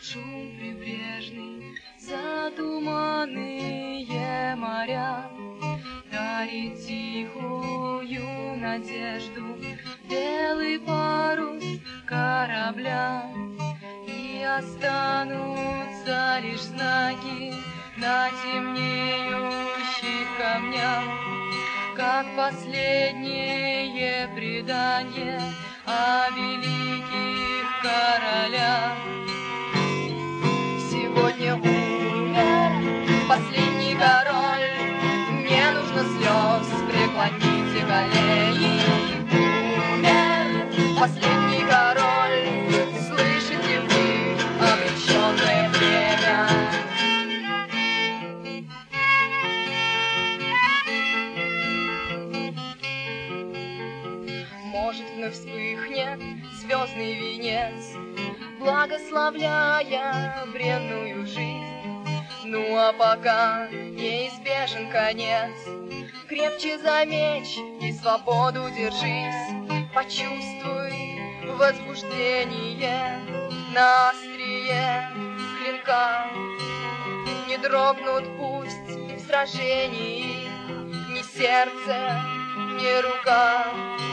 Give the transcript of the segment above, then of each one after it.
шум прибрежный, задуманные моря дарит тихую надежду белый парус корабля. И останутся лишь знаки на темнеющих камнях, как последнее предание о великих королях. Сегодня умер последний король, не нужно слез, преклоните колени. Умер последний король, слышите вы обреченное время? Может, вновь вспыхнет звездный венец, благословляя бренную жизнь. Ну а пока неизбежен конец, крепче за меч и свободу держись. Почувствуй возбуждение на острие клинка. Не дрогнут пусть в сражении ни сердце, ни рука.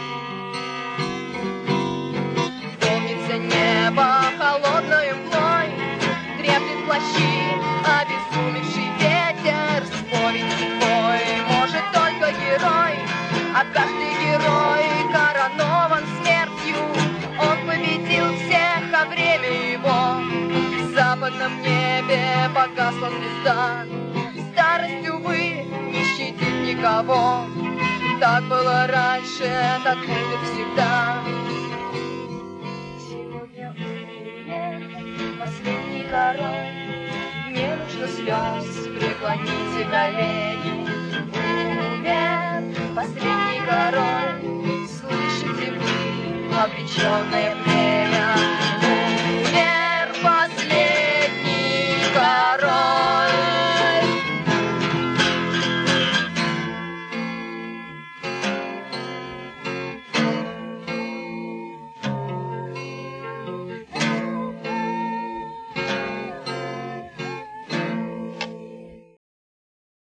Помнится небо холодной мглой, треплет плащи обезумевший ветер. Спорить судьбой может только герой, а каждый герой коронован смертью. Он победил всех, а время его в западном небе погасла звезда. Старость, увы, не щадит никого, так было раньше, так будет всегда. Последний король, не нужно слез, преклоните колени. Умер последний король, слышите вы обреченное время?